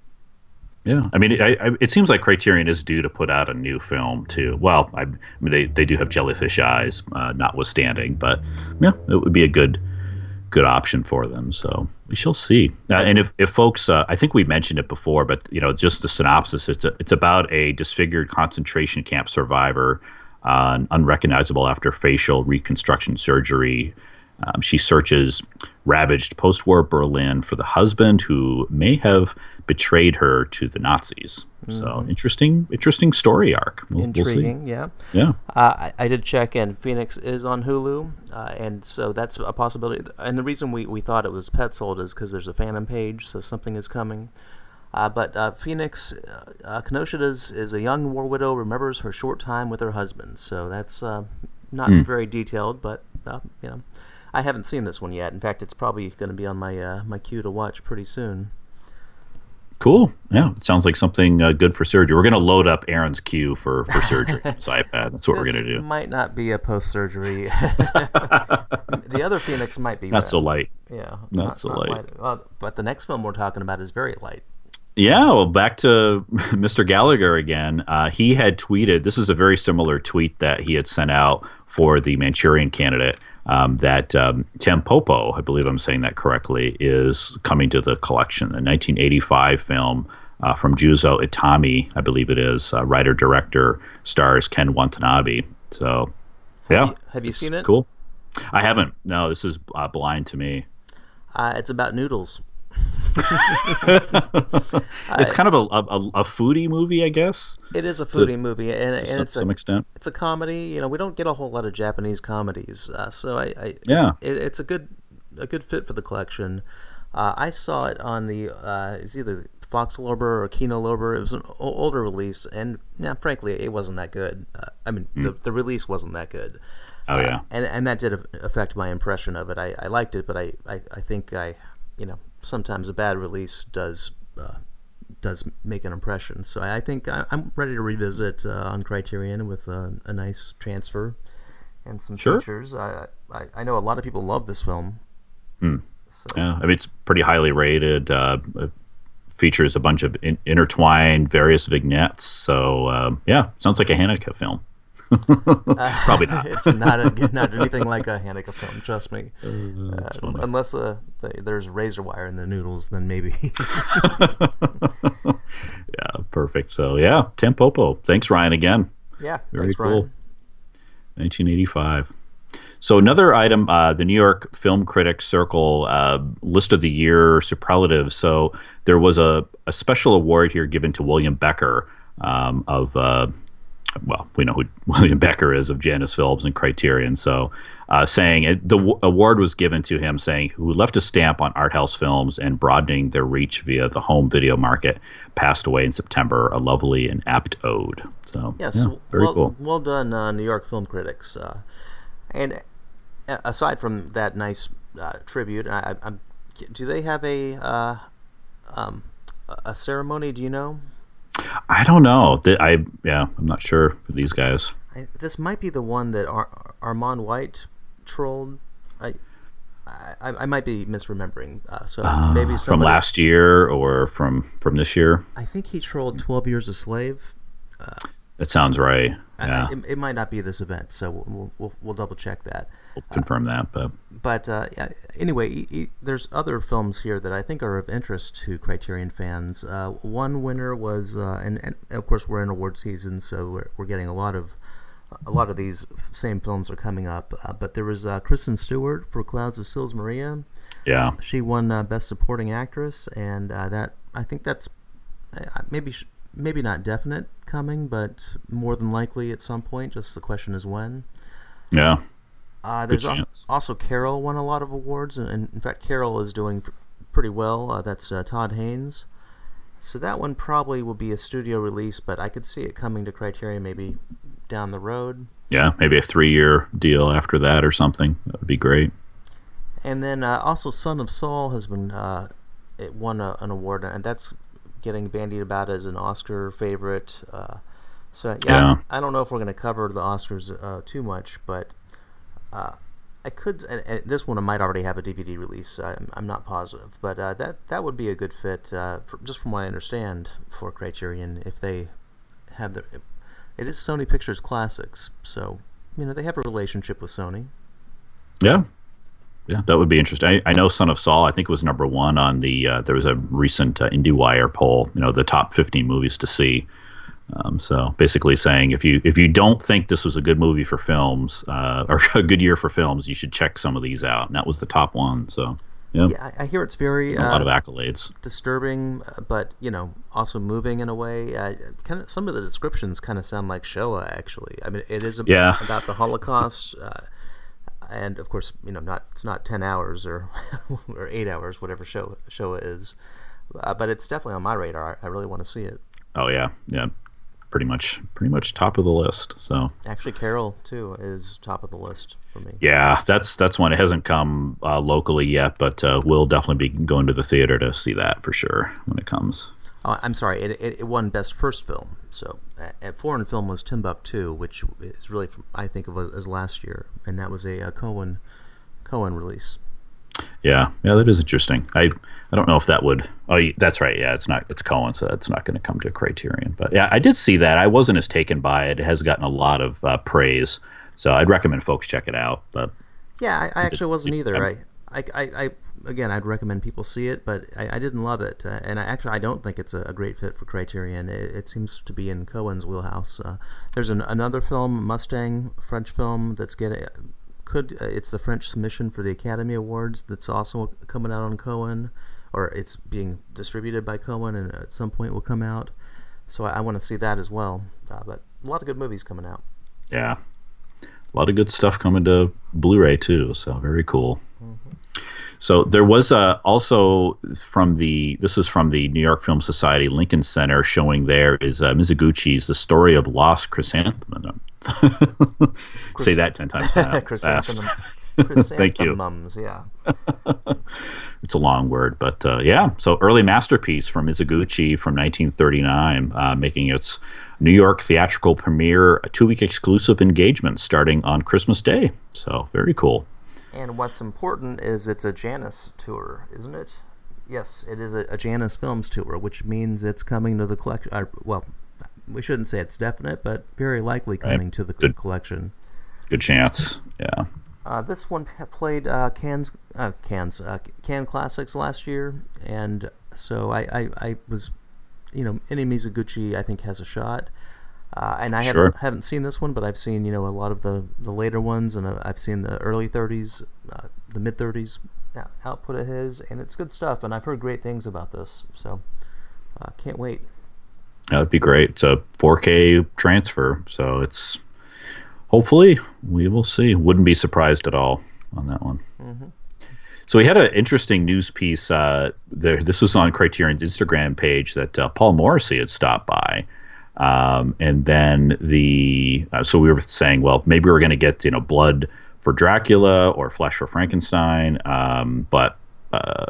Yeah, I mean, it, I, it seems like Criterion is due to put out a new film too. Well, I, I mean, they they do have Jellyfish Eyes, uh, notwithstanding, but yeah, it would be a good good option for them. So we shall see. Uh, and if if folks, uh, I think we mentioned it before, but you know, just the synopsis. It's a, it's about a disfigured concentration camp survivor, uh, unrecognizable after facial reconstruction surgery. Um, she searches ravaged post-war Berlin for the husband who may have betrayed her to the Nazis. So interesting, interesting story arc. We'll, Intriguing, we'll see. yeah. Yeah. Uh, I, I did check, and Phoenix is on Hulu, uh, and so that's a possibility. And the reason we, we thought it was Petzold is because there's a Phantom page, so something is coming. Uh, but uh, Phoenix, uh, uh, Kenosha is, is a young war widow, remembers her short time with her husband. So that's uh, not very detailed, but uh, you know, I haven't seen this one yet. In fact, it's probably going to be on my uh, my queue to watch pretty soon. Cool. Yeah, it sounds like something uh, good for surgery. We're going to load up Aaron's queue for, for surgery. His iPad. That's what This we're going to do. might not be a post-surgery. The other Phoenix might be. Not uh, so light. Yeah, Not so light. Well, but the next film we're talking about is very light. Yeah, well, back to Mister Gallagher again. Uh, he had tweeted, this is a very similar tweet that he had sent out for the Manchurian Candidate, um, that um, Tampopo, I believe I'm saying that correctly, is coming to the collection. A nineteen eighty-five film uh, from Juzo Itami, I believe it is, uh, writer-director, stars Ken Watanabe. So, yeah. you- have you it's seen it? Cool. I haven't. No, this is uh, blind to me. Uh, it's about noodles. It's kind of a, a, a foodie movie, I guess, It is a foodie movie, and, and to some, it's some a extent. it's a comedy. You know, we don't get a whole lot of Japanese comedies, uh, so I, I Yeah. it's, it, it's a good a good fit for the collection. Uh, I saw it on the uh, it's either Fox Lorber or Kino Lorber. It was an o- older release, and yeah, frankly, it wasn't that good. Uh, I mean, the the release wasn't that good. Oh, yeah. Uh, and and that did affect my impression of it. I, I liked it, but I, I, I think I, you know, sometimes a bad release does uh, does make an impression. So I think I, I'm ready to revisit uh, on Criterion with a, a nice transfer and some Sure. features. I, I I know a lot of people love this film. So, Yeah, I mean, it's pretty highly rated. Uh, it features a bunch of in- intertwined various vignettes. So, um, yeah, sounds like a Haneke film. Probably not. it's not a, not anything like a Haneke film. Trust me. Uh, funny. unless uh, the, there's razor wire in the noodles, then maybe. Yeah, perfect. So, yeah, Tampopo. Thanks, Ryan, again. yeah. Very thanks, cool. Ryan. nineteen eighty-five. So another item, uh, the New York Film Critics Circle uh, list of the year superlatives. So there was a, a special award here given to William Becker um, of uh, well, we know who William Becker is of Janus Films and Criterion. So, uh, saying it, the w- award was given to him, saying who left a stamp on art house films and broadening their reach via the home video market. Passed away in September. A lovely and apt ode. So, Yes, yeah, very well, cool. well done, uh, New York film critics. Uh, and uh, aside from that nice uh, tribute, I, I, I'm, do they have a uh, um, a ceremony? Do you know? I don't know. Th- I yeah, I'm not sure for these guys. I, this might be the one that Ar- Armand White trolled. I I, I might be misremembering. Uh, so Uh, maybe from somebody, last year or from from this year. I think he trolled twelve Years a Slave. That sounds right. I- Yeah, I, it, it might not be this event, so we'll we'll, we'll double check that. we'll confirm that. But But uh, yeah, anyway, e- e- there's other films here that I think are of interest to Criterion fans. Uh, one winner was, uh, and, and of course we're in award season, so we're, we're getting a lot of a lot of these same films are coming up. Uh, but there was uh, Kristen Stewart for Clouds of Sils Maria. yeah, She won uh, Best Supporting Actress, and uh, that I think that's uh, maybe sh- maybe not definite coming, but more than likely at some point. Just the question is when. yeah. Uh, there's al- chance. also Carol won a lot of awards, and, and in fact Carol is doing pr- pretty well. Uh, that's uh, Todd Haynes. So that one probably will be a studio release, but I could see it coming to Criterion maybe down the road. Yeah, maybe a three-year deal after that or something. That would be great. And then uh, also Son of Saul has been uh, it won a, an award, and that's getting bandied about as an Oscar favorite. Uh, so yeah, Yeah. I don't know if we're going to cover the Oscars uh, too much, but uh, I could. And, and this one might already have a D V D release. I'm, I'm not positive, but uh, that that would be a good fit, uh, for, just from what I understand, for Criterion if they have their. It is Sony Pictures Classics, so you know they have a relationship with Sony. Yeah, yeah, that would be interesting. I, I know Son of Saul. I think it was number one on the. Uh, there was a recent uh, IndieWire poll. You know, the top fifteen movies to see. Um, so basically saying if you if you don't think this was a good movie for films uh, or a good year for films, you should check some of these out. And that was the top one. So yeah, Yeah, I, I hear it's very a lot uh, of accolades. disturbing, uh, but you know, also moving in a way. Uh, kind of some of the descriptions kind of sound like Shoah. Actually, I mean, it is ab- Yeah. about the Holocaust, uh, and of course, you know, not it's not ten hours or or eight hours, whatever Shoah Shoah is, uh, but it's definitely on my radar. I really want to see it. Oh yeah, yeah, pretty much pretty much top of the list. So Actually, Carol too is top of the list for me. yeah, that's that's one. It hasn't come uh, locally yet, but uh, we'll definitely be going to the theater to see that for sure when it comes. Oh, I'm sorry, it, it, it won Best First Film. So, a, a foreign film was Timbuktu, which is really, from, I think, of as, as last year, and that was a, a Cohen Cohen release. Yeah, yeah, that is interesting. I I don't know if that would. Oh, y- that's right. Yeah, it's not. It's Cohen, so that's not going to come to Criterion. But yeah, I did see that. I wasn't as taken by it. It has gotten a lot of uh, praise, so I'd recommend folks check it out. But Yeah, I, I actually wasn't either. I, I'm- I, I, I, again, I'd recommend people see it, but I, I didn't love it, uh, and I actually I don't think it's a, a great fit for Criterion. It, it seems to be in Cohen's wheelhouse. Uh, there's an, another film, Mustang, French film that's getting could uh, it's the French submission for the Academy Awards that's also coming out on Cohen, or it's being distributed by Cohen, and at some point will come out. So I, I want to see that as well. Uh, but a lot of good movies coming out. yeah, a lot of good stuff coming to Blu-ray too. So very cool. So there was uh, also from the this is from the New York Film Society Lincoln Center showing there is uh, Mizoguchi's The Story of Lost Chrysanthemum. Say that ten times fast. Chrysanthemum. Thank you. Chrysanthemums, yeah. It's a long word, but uh, yeah. So early masterpiece from Mizoguchi from nineteen thirty-nine, uh, making its New York theatrical premiere, a two-week exclusive engagement starting on Christmas Day. So very cool. And what's important is it's a Janus tour, isn't it? Yes, it is a, a Janus Films tour, which means it's coming to the collection. Uh, well, we shouldn't say it's definite, but very likely coming Right. to the Good. collection. Good chance. Yeah. Uh, this one p- played uh, Cannes, uh, Cannes, uh, Cannes Classics last year, and so I, I, I was, you know, any Mizoguchi I think has a shot. Uh, and I Sure. haven't, haven't seen this one, but I've seen, you know, a lot of the, the later ones, and uh, I've seen the early thirties, uh, the mid thirties output of his, and it's good stuff, and I've heard great things about this, so uh, can't wait. That would be great. It's a four K transfer, so it's hopefully we will see. Wouldn't be surprised at all on that one. Mm-hmm. So we had an interesting news piece. Uh, there, this was on Criterion's Instagram page that uh, Paul Morrissey had stopped by, um, and then the uh, so we were saying, well, maybe we're going to get you know Blood for Dracula or Flesh for Frankenstein, um, but uh,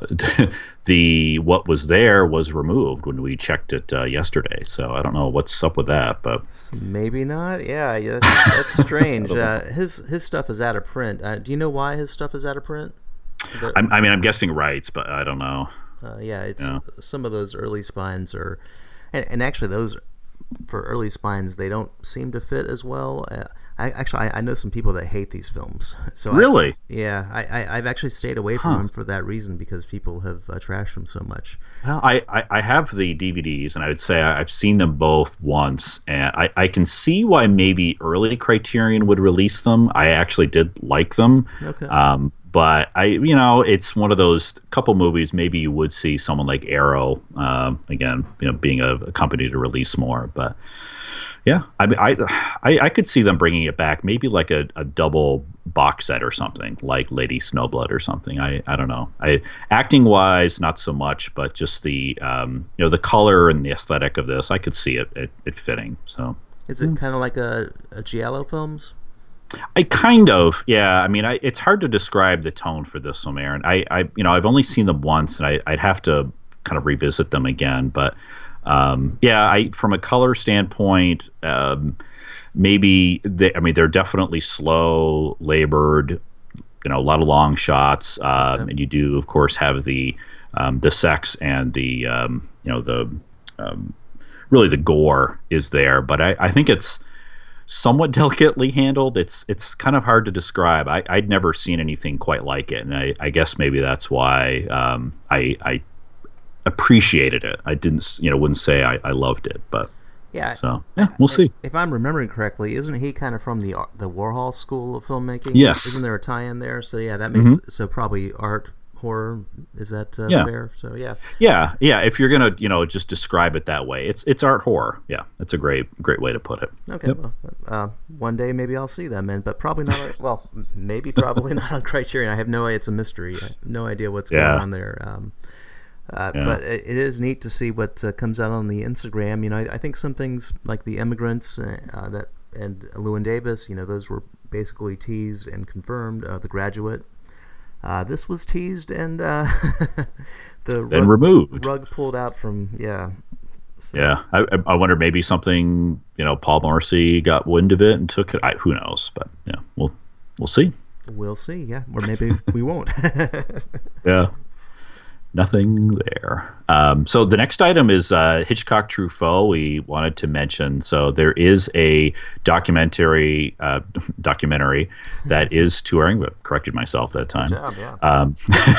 the what was there was removed when we checked it uh, yesterday. So I don't know what's up with that, but maybe not. Yeah, yeah that's, that's strange. uh, his his stuff is out of print. Uh, do you know why his stuff is out of print? The, I mean, I'm guessing rights, but I don't know. Uh, yeah, it's yeah. Some of those early spines are, and, and actually those for early spines they don't seem to fit as well. Uh, I actually I, I know some people that hate these films. So really, I, yeah, I, I I've actually stayed away from huh. them for that reason because people have uh, trashed them so much. Well, I, I, I have the D V Ds, and I would say I've seen them both once, and I, I can see why maybe early Criterion would release them. I actually did like them. Okay. Um, But I, you know, it's one of those couple movies. Maybe you would see someone like Arrow, um, again, you know, being a, a company to release more. But yeah, I, I, I, I could see them bringing it back. Maybe like a, a double box set or something, like Lady Snowblood or something. I, I don't know. I acting wise, not so much, but just the, um, you know, the color and the aesthetic of this, I could see it, it, it fitting. So is it kind of like a, a Giallo films? I kind of, yeah. I mean, I, it's hard to describe the tone for this one, Aaron. I, I, you know, I've only seen them once, and I, I'd have to kind of revisit them again. But um, yeah, I, from a color standpoint, um, maybe they, I mean, they're definitely slow, labored. You know, a lot of long shots, um, okay. and you do, of course, have the um, the sex and the um, you know the um, really the gore is there. But I, I think it's somewhat delicately handled. It's it's kind of hard to describe. I, I'd never seen anything quite like it, and I, I guess maybe that's why um, I, I appreciated it. I didn't, you know, wouldn't say I, I loved it, but yeah. So yeah, we'll see. If I'm remembering correctly, isn't he kind of from the the Warhol school of filmmaking? Yes. Isn't there a tie-in there? So yeah, that makes mm-hmm. so probably art. Horror, is that uh, yeah. fair? So yeah, yeah, yeah. If you're gonna, you know, just describe it that way, it's it's art horror. Yeah, that's a great great way to put it. Okay, yep. well, uh, one day maybe I'll see them, and but probably not. Well, maybe probably not on Criterion. I have no. It's a mystery. I have no idea what's yeah. going on there. Um, uh, yeah. But it, it is neat to see what uh, comes out on the Instagram. You know, I, I think some things like the Immigrants uh, that and Llewyn Davis. You know, those were basically teased and confirmed. Uh, the Graduate. Uh, this was teased and uh, the rug, and removed. Rug pulled out from yeah. So. Yeah, I, I wonder maybe something you know Paul Morrissey got wind of it and took it. I, who knows? But yeah, we'll we'll see. We'll see. Yeah, or maybe we won't. Yeah. Nothing there. Um, so the next item is uh, Hitchcock Truffaut. We wanted to mention. So there is a documentary uh, documentary that is touring. But corrected myself that time. Good job, yeah. Um,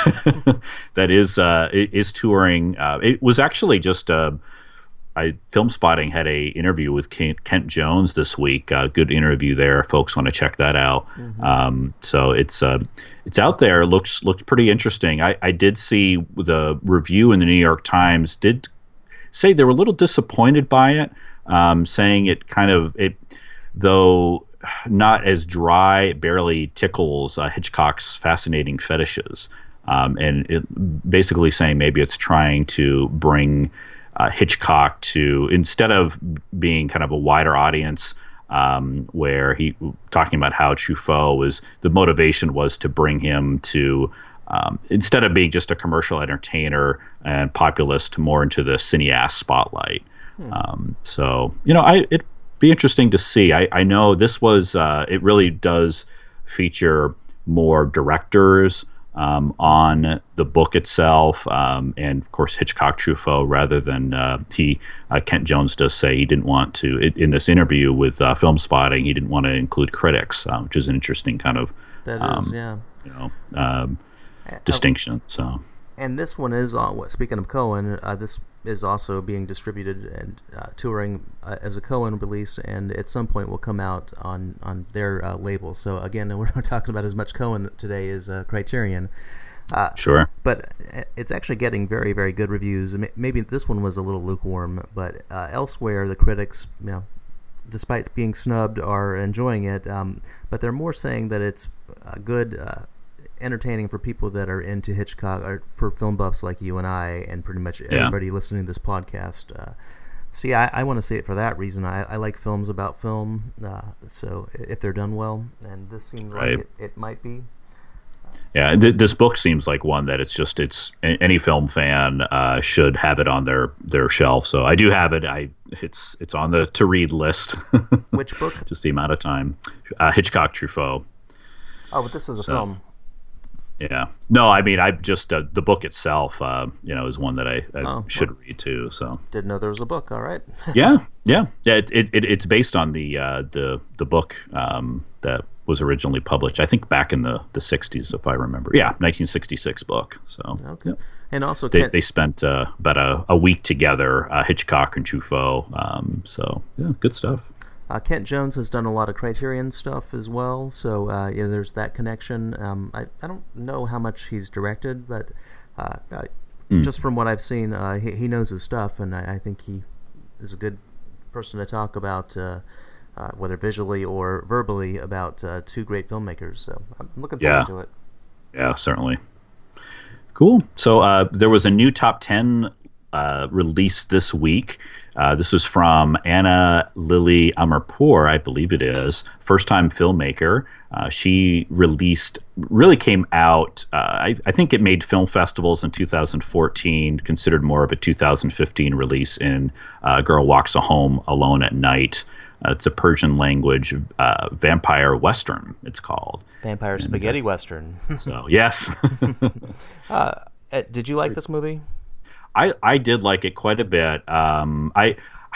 that is uh, is touring. Uh, it was actually just uh, I Film Spotting had a interview with Kent, Kent Jones this week. Uh, good interview there. Folks want to check that out. Mm-hmm. Um, so it's uh, it's out there. Looks looks pretty interesting. I, I did see the review in the New York Times did say they were a little disappointed by it, um, saying it kind of it though not as dry, it barely tickles uh, Hitchcock's fascinating fetishes, um, and it, basically saying maybe it's trying to bring Uh, Hitchcock to, instead of being kind of a wider audience, um, where he talking about how Truffaut was, the motivation was to bring him to, um, instead of being just a commercial entertainer and populist, more into the cineast spotlight. Hmm. Um, so, you know, I it'd be interesting to see. I, I know this was, uh, it really does feature more directors Um, on the book itself, um, and of course Hitchcock Truffaut, rather than uh, he uh, Kent Jones does say he didn't want to it, in this interview with uh, Film Spotting, he didn't want to include critics, uh, which is an interesting kind of that um, is yeah you know um, distinction. So and this one is on. Speaking of Cohen, uh, this is also being distributed and uh, touring uh, as a Cohen release, and at some point will come out on on their uh, label. So again, we're not talking about as much Cohen today as uh, Criterion. Uh, Sure. But it's actually getting very, very good reviews. Maybe this one was a little lukewarm, but uh, elsewhere the critics, you know, despite being snubbed, are enjoying it. Um, but they're more saying that it's uh, good, uh, entertaining for people that are into Hitchcock, or for film buffs like you and I, and pretty much everybody yeah. listening to this podcast. Uh, so yeah, I, I want to see it for that reason. I, I like films about film, uh, so if they're done well, and this seems right. like it, it might be. Yeah, th- this book seems like one that it's just it's any film fan uh, should have it on their, their shelf. So I do have it. I it's it's on the to read list. Which book? Just the amount of time. Uh, Hitchcock Truffaut. Oh, but this is a so, film. Yeah. No, I mean I just uh, the book itself, uh, you know, is one that I, I oh, should well, read too. So didn't know there was a book. All right. yeah, yeah, yeah. It, it, it it's based on the uh, the the book um, that was originally published, I think, back in the, the sixties, if I remember. Yeah, nineteen sixty-six book. So okay, yeah. And also they Kent, they spent uh, about a, a week together, uh, Hitchcock and Truffaut. Um, so yeah, good stuff. Uh, Kent Jones has done a lot of Criterion stuff as well, so uh, yeah, there's that connection. Um, I I don't know how much he's directed, but uh, uh, mm. just from what I've seen, uh, he he knows his stuff, and I, I think he is a good person to talk about. Uh, Uh, whether visually or verbally, about uh, two great filmmakers. So I'm looking forward yeah. to it. Yeah, certainly. Cool. So uh, there was a new top ten uh, released this week. Uh, this was from Anna Lily Amarpour, I believe it is, first-time filmmaker. Uh, she released, really came out, uh, I, I think it made film festivals in two thousand fourteen, considered more of a two thousand fifteen release in uh, Girl Walks Home Alone at Night. Uh, it's a Persian language uh, vampire western, it's called. Vampire and, spaghetti uh, western. So, yes. uh, did you like this movie? I, I did like it quite a bit. Um, I,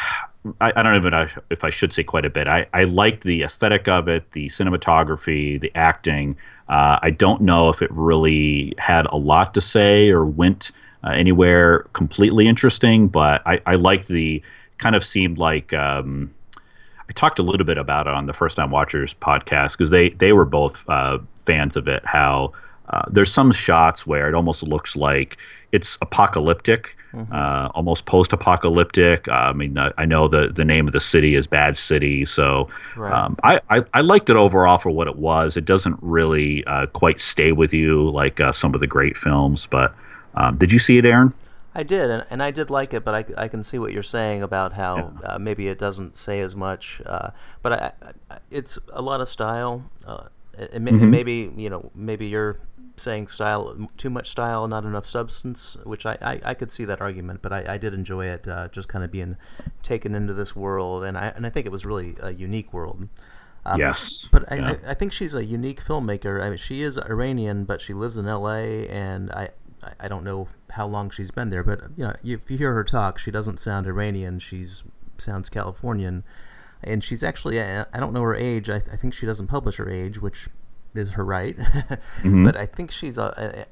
I I don't even know if I should say quite a bit. I, I liked the aesthetic of it, the cinematography, the acting. Uh, I don't know if it really had a lot to say or went uh, anywhere completely interesting, but I, I liked the, kind of seemed like... Um, I talked a little bit about it on the First Time Watchers podcast because they, they were both uh, fans of it, how uh, there's some shots where it almost looks like it's apocalyptic, mm-hmm. uh, almost post-apocalyptic. Uh, I mean, uh, I know the, the name of the city is Bad City, so right. um, I, I, I liked it overall for what it was. It doesn't really uh, quite stay with you like uh, some of the great films, but um, did you see it, Aaron? I did, and, and I did like it, but I, I can see what you're saying about how yeah. uh, maybe it doesn't say as much. Uh, but I, I, it's a lot of style. Uh, and, mm-hmm. and maybe you know, maybe you're saying style, too much style, not enough substance. Which I, I, I could see that argument, but I, I did enjoy it, uh, just kind of being taken into this world, and I and I think it was really a unique world. Um, yes, but I, yeah. I, I think she's a unique filmmaker. I mean, she is Iranian, but she lives in L A, and I. I don't know how long she's been there, but you know, if you hear her talk, she doesn't sound Iranian. She's sounds Californian, and she's actually, I don't know her age. I, I think she doesn't publish her age, which is her right. mm-hmm. But I think she's a, a,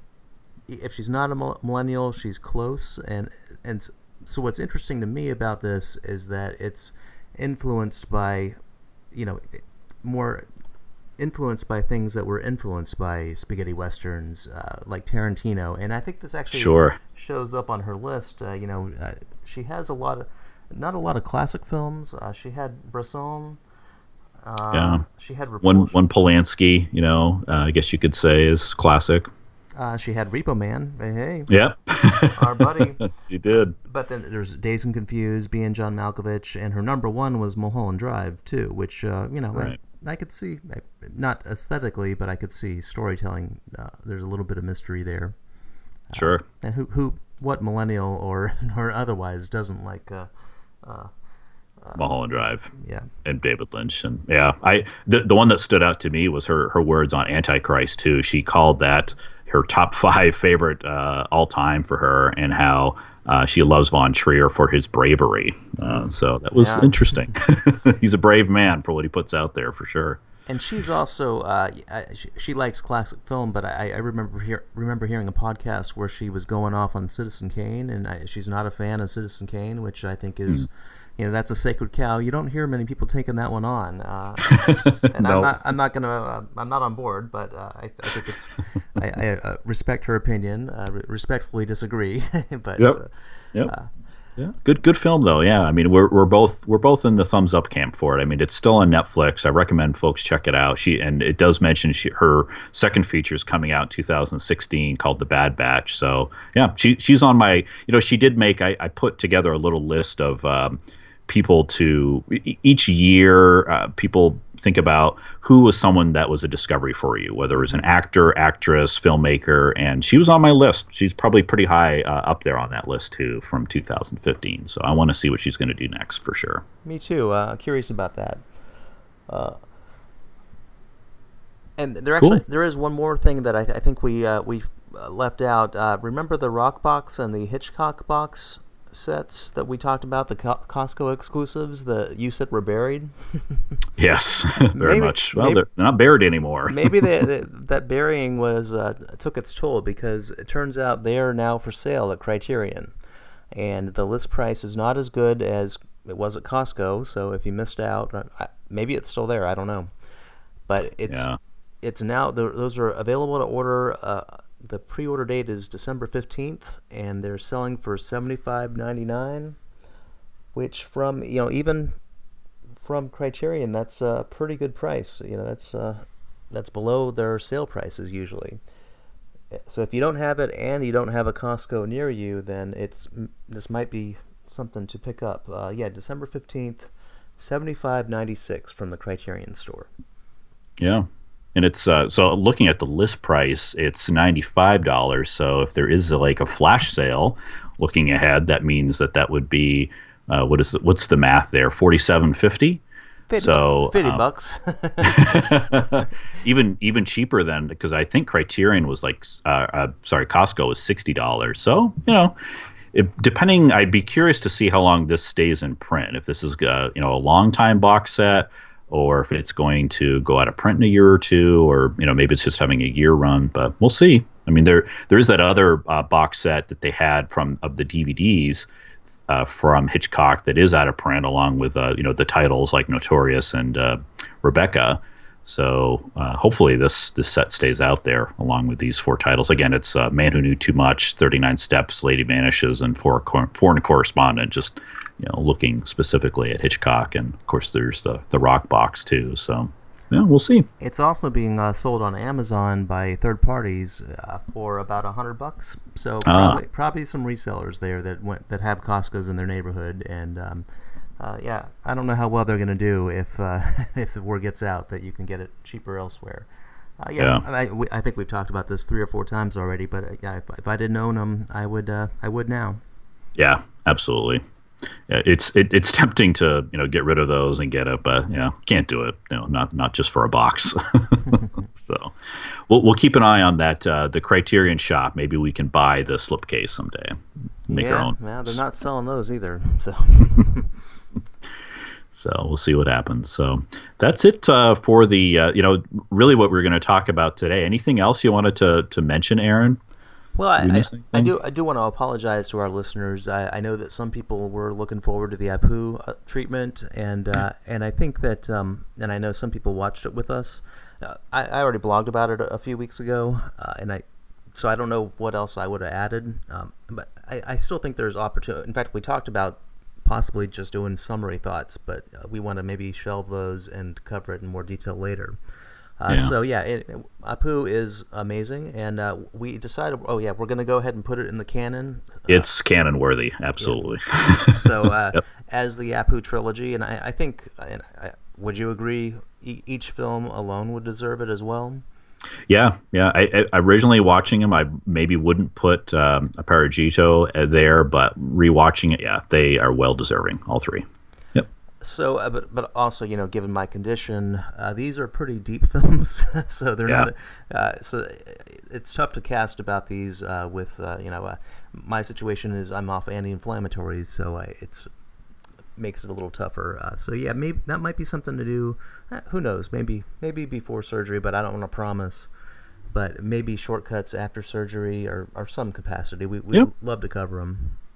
if she's not a millennial, she's close. And and so what's interesting to me about this is that it's influenced by, you know, more. influenced by things that were influenced by spaghetti westerns, uh, like Tarantino, and I think this actually sure. shows up on her list. Uh, you know, uh, she has a lot of, not a lot of classic films. Uh, she had Bresson. Uh, yeah. She had Repulsion. one one Polanski. You know, uh, I guess you could say is classic. Uh, she had Repo Man. Hey, hey. Yep. Our buddy. She did. But then there's Dazed and Confused, being John Malkovich, and her number one was Mulholland Drive too, which uh, you know. Right. I, I could see, not aesthetically, but I could see storytelling. Uh, there's a little bit of mystery there. Sure. Uh, and who, who, what millennial or or otherwise doesn't like uh, uh, uh, Mulholland Drive? Yeah. And David Lynch, and yeah, I the the one that stood out to me was her her words on Antichrist too. She called that her top five favorite uh, all time for her, and how. Uh, she loves Von Trier for his bravery. Uh, so that was yeah. interesting. He's a brave man for what he puts out there, for sure. And she's also, uh, she, she likes classic film, but I, I remember hear, remember hearing a podcast where she was going off on Citizen Kane, and I, she's not a fan of Citizen Kane, which I think is mm. you know, that's a sacred cow. You don't hear many people taking that one on, uh, and No. I'm not I'm not gonna uh, I'm not on board, but uh, I, I think it's I, I uh, respect her opinion, uh, re- respectfully disagree, but Yep. uh, Yep. uh, Yeah, good good film though. Yeah, I mean we're we're both we're both in the thumbs up camp for it. I mean it's still on Netflix. I recommend folks check it out. She and it does mention she, her second feature is coming out in two thousand sixteen called The Bad Batch. So yeah, she she's on my. You know, she did make. I, I put together a little list of um, people to e- each year. Uh, people think about who was someone that was a discovery for you, whether it was an actor, actress, filmmaker, and she was on my list. She's probably pretty high uh, up there on that list too from two thousand fifteen. So I want to see what she's going to do next for sure. me too. Uh, curious about that. Uh, and there actually Cool. there is one more thing that I, I think we uh, we uh, left out. Uh, remember the Rock box and the Hitchcock box sets that we talked about, the Co- Costco exclusives that you said were buried? Yes, very Maybe- much. Well, maybe- they're, they're not buried anymore. Maybe they, they, that burying was uh, took its toll, because it turns out they are now for sale at Criterion, and the list price is not as good as it was at Costco. So if you missed out, uh, I- maybe it's still there. I don't know, but it's Yeah. it's now th- those are available to order. Uh, the pre-order date is December fifteenth, and they're selling for seventy-five ninety-nine, which from you know even from Criterion, that's a pretty good price. You know, that's uh, that's below their sale prices usually. So if you don't have it and you don't have a Costco near you, then it's this might be something to pick up. Uh, yeah, December fifteenth, seventy-five ninety-six from the Criterion store. Yeah. And it's uh, so looking at the list price, it's ninety-five dollars. So if there is a, like a flash sale, looking ahead, that means that that would be uh, what is the, what's the math there? forty-seven fifty. fifty, So fifty um, bucks. even even cheaper than, because I think Criterion was like uh, uh, sorry, Costco was sixty dollars. So you know. It, depending, I'd be curious to see how long this stays in print. If this is uh, you know a long time box set, or if it's going to go out of print in a year or two, or you know maybe it's just having a year run. But we'll see. I mean, there there is that other uh, box set that they had from of the D V Ds uh, from Hitchcock that is out of print, along with uh, you know the titles like Notorious and uh, Rebecca. So uh, hopefully this this set stays out there along with these four titles. Again, it's uh, Man Who Knew Too Much, thirty-nine Steps, Lady Vanishes, and For- Foreign Correspondent. Just you know, looking specifically at Hitchcock, and of course there's the the Rock box too. So yeah, we'll see. It's also being uh, sold on Amazon by third parties uh, for about a hundred bucks. So probably, probably some resellers there that went that have Costco's in their neighborhood, and um, uh, yeah, I don't know how well they're going to do if uh, if the word gets out that you can get it cheaper elsewhere. Uh, yeah, Yeah. I, we, I think we've talked about this three or four times already, but uh, yeah, if, if I didn't own them, I would uh, I would now. Yeah, absolutely. Yeah, it's it, it's tempting to you know get rid of those and get it, but you know can't do it. You know, not not just for a box. So we'll we'll keep an eye on that. Uh, the Criterion shop. Maybe we can buy the slipcase someday. Make yeah, our own. yeah, they're not selling those either. So. So we'll see what happens. So that's it uh, for the uh, you know really what we're going to talk about today. Anything else you wanted to to mention, Aaron? Well, I, we I, miss I anything? do I do want to apologize to our listeners. I, I know that some people were looking forward to the Apu uh, treatment, and uh, and I think that um, and I know some people watched it with us. Uh, I, I already blogged about it a, a few weeks ago, uh, and I so I don't know what else I would have added, um, but I, I still think there's opportunity. In fact, we talked about possibly just doing summary thoughts, but uh, we want to maybe shelve those and cover it in more detail later. Uh, Yeah. So yeah, it, Apu is amazing, and uh, we decided, oh yeah, we're going to go ahead and put it in the canon. It's canon worthy, absolutely. So uh, Yep. as the Apu trilogy, and I, I think, and I, would you agree, e- each film alone would deserve it as well? Yeah, yeah. I, I originally watching them, I maybe wouldn't put um, Aparajito there, but rewatching it, yeah, they are well deserving, all three. Yep. So, uh, but but also, you know, given my condition, uh, these are pretty deep films, so they're Yeah. not. Uh, so it's tough to cast about these uh, with, uh, you know, uh, my situation is I'm off anti-inflammatories, so I, it's makes it a little tougher. Uh, so yeah, maybe that might be something to do. Uh, who knows? Maybe maybe before surgery, but I don't want to promise. But maybe shortcuts after surgery or, or some capacity. We we'd Yep. love to cover them.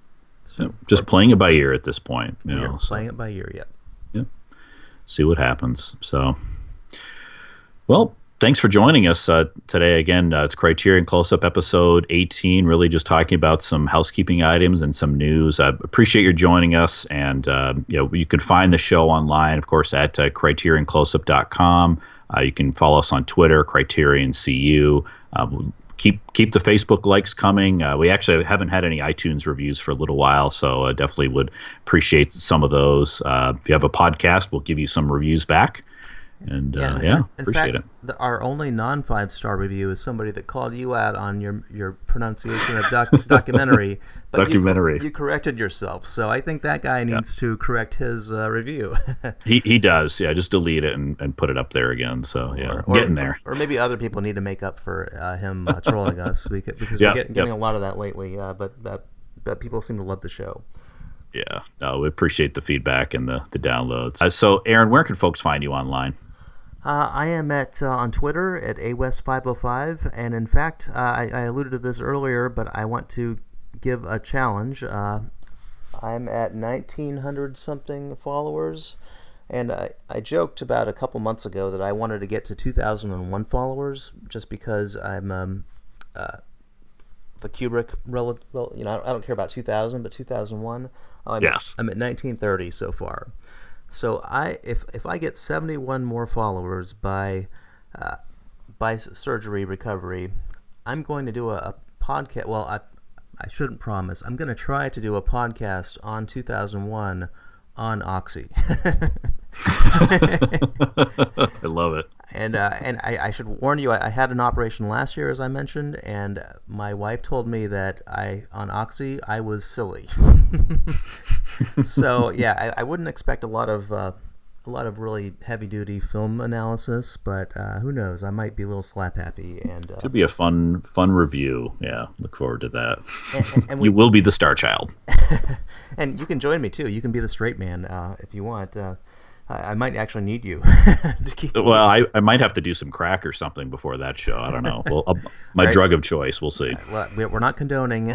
So, just playing it by ear at this point. You know, so. Playing it by ear, yeah. Yeah. See what happens. So, well, thanks for joining us uh, today. Again, uh, it's Criterion Close-Up episode eighteen, really just talking about some housekeeping items and some news. I appreciate your joining us. And, uh, you know, you can find the show online, of course, at uh, criterion close up dot com. Uh, you can follow us on Twitter, Criterion C U. Uh, keep keep the Facebook likes coming. Uh, we actually haven't had any iTunes reviews for a little while, so uh, definitely would appreciate some of those. Uh, if you have a podcast, we'll give you some reviews back. And yeah, uh, yeah in appreciate fact, it. The, our only non five star review is somebody that called you out on your your pronunciation of doc, documentary. But documentary. You, you corrected yourself, so I think that guy needs yeah. to correct his uh, review. he he does, yeah. Just delete it and, and put it up there again. So yeah, or, or, getting there. Or, or maybe other people need to make up for uh, him uh, trolling us because, because yep, we're getting, getting yep. a lot of that lately. Uh, but but but people seem to love the show. Yeah, no, we appreciate the feedback and the the downloads. Uh, so Aaron, where can folks find you online? Uh, I am at uh, on Twitter at A West five oh five, and in fact, uh, I, I alluded to this earlier, but I want to give a challenge. Uh, I'm at nineteen hundred something followers, and I, I joked about a couple months ago that I wanted to get to two thousand one followers, just because I'm um, uh, the Kubrick relative. Well, you know, I don't care about two thousand, but two thousand one. I'm, yes, I'm at nineteen thirty so far. So I, if if I get seventy-one more followers by uh, by surgery recovery, I'm going to do a, a podcast. Well, I I shouldn't promise. I'm going to try to do a podcast on two thousand one on Oxy. I love it. And uh, and I, I should warn you, I, I had an operation last year, as I mentioned, and my wife told me that I on Oxy I was silly. So yeah, I, I wouldn't expect a lot of uh, a lot of really heavy duty film analysis, but uh, who knows? I might be a little slap happy, and uh, could be a fun fun review. Yeah, look forward to that. And, and, and we, you will be the star child, and you can join me too. You can be the straight man uh, if you want. Uh, I, I might actually need you. to keep well, I, I might have to do some crack or something before that show. I don't know. Well, I'll, my right. drug of choice. We'll see. Well, we're not condoning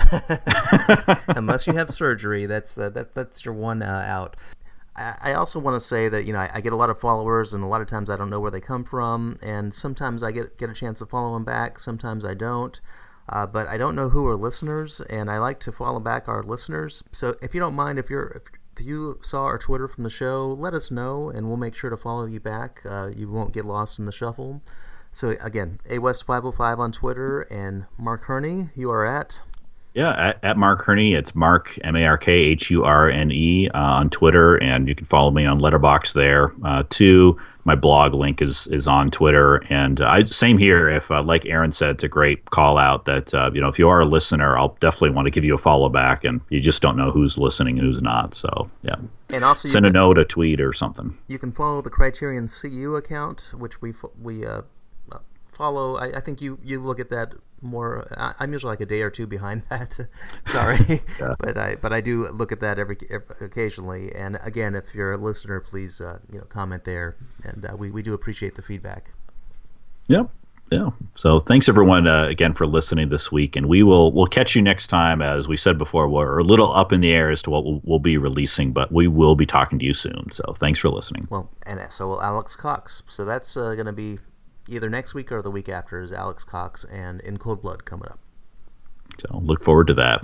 unless you have surgery. That's uh, that that's your one uh, out. I also want to say that, you know, I, I get a lot of followers, and a lot of times I don't know where they come from, and sometimes I get get a chance to follow them back, sometimes I don't. Uh, but I don't know who are listeners, and I like to follow back our listeners. So if you don't mind, if you're if, if you saw our Twitter from the show, let us know, and we'll make sure to follow you back. Uh, you won't get lost in the shuffle. So again, A West five oh five on Twitter, and Mark Hurney, you are at... Yeah, at, at Mark Hurney. It's Mark, M A R K H U R N E uh, on Twitter, and you can follow me on Letterboxd there uh, too. My blog link is is on Twitter, and uh, I same here. If uh, like Aaron said, it's a great call out that uh, you know if you are a listener, I'll definitely want to give you a follow back, and you just don't know who's listening and who's not. So yeah, and also send can, a note, a tweet, or something. You can follow the Criterion C U account, which we we uh, follow. I, I think you you look at that more. I, I'm usually like a day or two behind that. Sorry, yeah. but I but I do look at that every, every occasionally. And again, if you're a listener, please uh, you know comment there, and uh, we we do appreciate the feedback. Yep. Yeah. So thanks everyone uh, again for listening this week, and we will we'll catch you next time. As we said before, we're a little up in the air as to what we'll, we'll be releasing, but we will be talking to you soon. So thanks for listening. Well, and so will Alex Cox. So that's uh, going to be either next week or the week after is Alex Cox and In Cold Blood coming up. So look forward to that.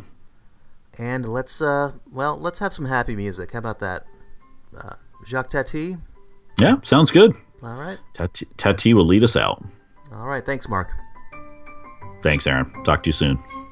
And let's uh, well, let's have some happy music. How about that? Uh, Jacques Tati. Yeah, sounds good. All right. Tati, Tati will lead us out. All right. Thanks, Mark. Thanks, Aaron. Talk to you soon.